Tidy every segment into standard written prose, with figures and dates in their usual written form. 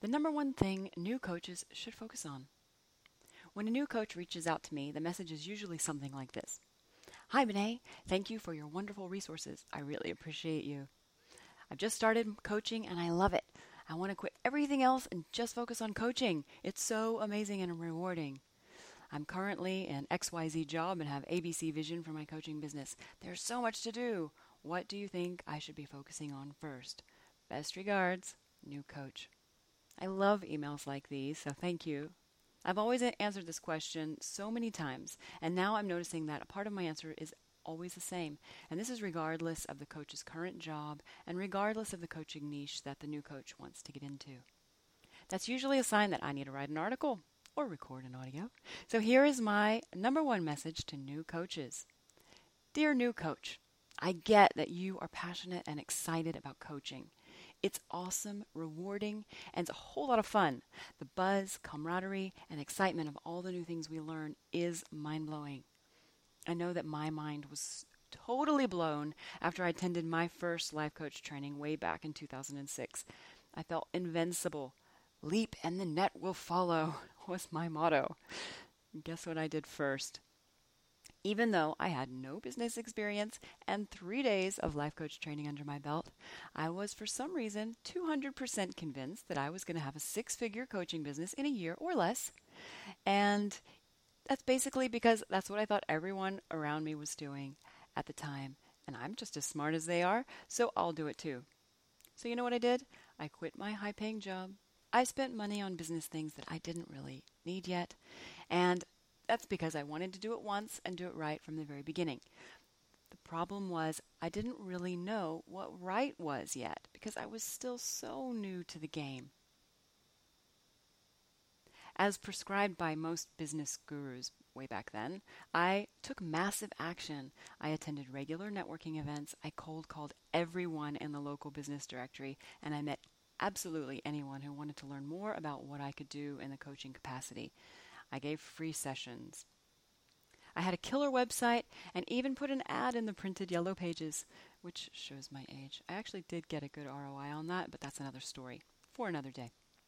The number one thing new coaches should focus on. When a new coach reaches out to me, the message is usually something like this. Hi, Benet. Thank you for your wonderful resources. I really appreciate you. I've just started coaching and I love it. I want to quit everything else and just focus on coaching. It's so amazing and rewarding. I'm currently in XYZ job and have ABC vision for my coaching business. There's so much to do. What do you think I should be focusing on first? Best regards, new coach. I love emails like these, so thank you. I've always answered this question so many times, and now I'm noticing that a part of my answer is always the same, and this is regardless of the coach's current job and regardless of the coaching niche that the new coach wants to get into. That's usually a sign that I need to write an article or record an audio. So here is my number one message to new coaches. Dear new coach, I get that you are passionate and excited about coaching. It's awesome, rewarding, and it's a whole lot of fun. The buzz, camaraderie, and excitement of all the new things we learn is mind-blowing. I know that my mind was totally blown after I attended my first life coach training way back in 2006. I felt invincible. Leap and the net will follow was my motto. Guess what I did first? Even though I had no business experience and 3 days of life coach training under my belt, I was for some reason 200% convinced that I was going to have a six-figure coaching business in a year or less. And that's basically because that's what I thought everyone around me was doing at the time. And I'm just as smart as they are, so I'll do it too. So you know what I did? I quit my high-paying job. I spent money on business things that I didn't really need yet. And that's because I wanted to do it once and do it right from the very beginning. The problem was I didn't really know what right was yet because I was still so new to the game. As prescribed by most business gurus way back then, I took massive action. I attended regular networking events. I cold called everyone in the local business directory, and I met absolutely anyone who wanted to learn more about what I could do in the coaching capacity. I gave free sessions. I had a killer website and even put an ad in the printed yellow pages, which shows my age. I actually did get a good ROI on that, but that's another story for another day.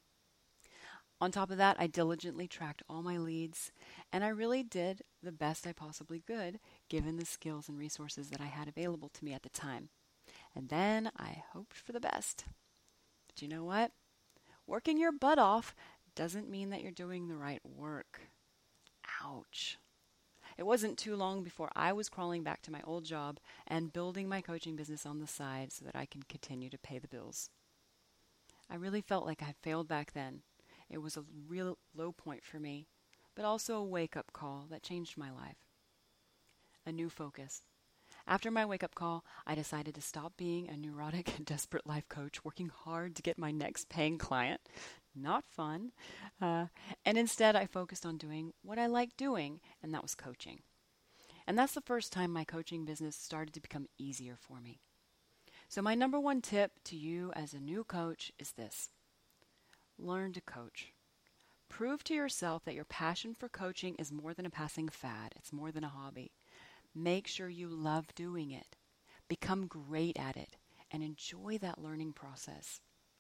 On top of that, I diligently tracked all my leads, and I really did the best I possibly could given the skills and resources that I had available to me at the time. And then I hoped for the best. But you know what? Working your butt off doesn't mean that you're doing the right work. Ouch. It wasn't too long before I was crawling back to my old job and building my coaching business on the side so that I can continue to pay the bills. I really felt like I had failed back then. It was a real low point for me, but also a wake-up call that changed my life. A new focus. After my wake-up call, I decided to stop being a neurotic and desperate life coach, working hard to get my next paying client. Not fun. And instead, I focused on doing what I like doing, and that was coaching. And that's the first time my coaching business started to become easier for me. So my number one tip to you as a new coach is this. Learn to coach. Prove to yourself that your passion for coaching is more than a passing fad. It's more than a hobby. Make sure you love doing it. Become great at it and enjoy that learning process.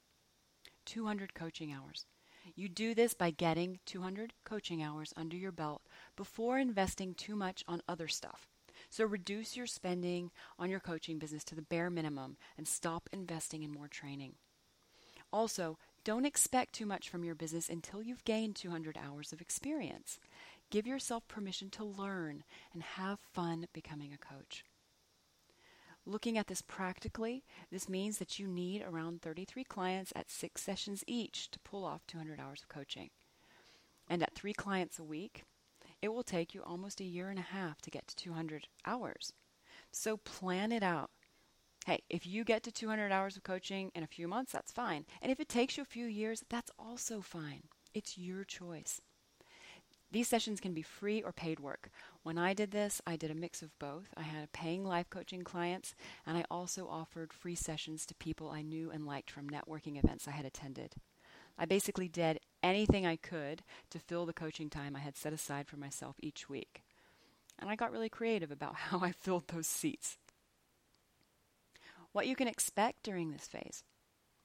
200 coaching hours. You do this by getting 200 coaching hours under your belt before investing too much on other stuff. So reduce your spending on your coaching business to the bare minimum and stop investing in more training. Also, don't expect too much from your business until you've gained 200 hours of experience. Give yourself permission to learn and have fun becoming a coach. Looking at this practically, this means that you need around 33 clients at 6 sessions each to pull off 200 hours of coaching. And at 3 clients a week, it will take you almost a year and a half to get to 200 hours. So plan it out. Hey, if you get to 200 hours of coaching in a few months, that's fine. And if it takes you a few years, that's also fine. It's your choice. These sessions can be free or paid work. When I did this, I did a mix of both. I had paying life coaching clients, and I also offered free sessions to people I knew and liked from networking events I had attended. I basically did anything I could to fill the coaching time I had set aside for myself each week. And I got really creative about how I filled those seats. What you can expect during this phase.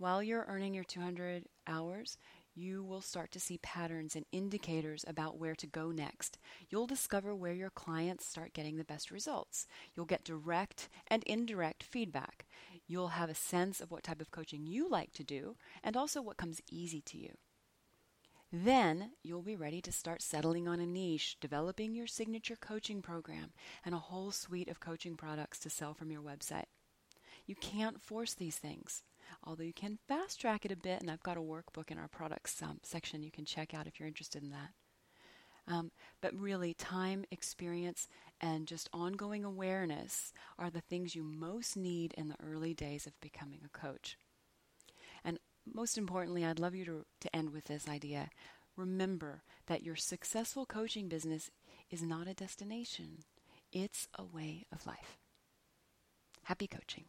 while you're earning your 200 hours, you will start to see patterns and indicators about where to go next. You'll discover where your clients start getting the best results. You'll get direct and indirect feedback. You'll have a sense of what type of coaching you like to do and also what comes easy to you. Then you'll be ready to start settling on a niche, developing your signature coaching program, and a whole suite of coaching products to sell from your website. You can't force these things, although you can fast track it a bit, and I've got a workbook in our products section you can check out if you're interested in that. But really, time, experience, and just ongoing awareness are the things you most need in the early days of becoming a coach. And most importantly, I'd love you to end with this idea. Remember that your successful coaching business is not a destination. It's a way of life. Happy coaching.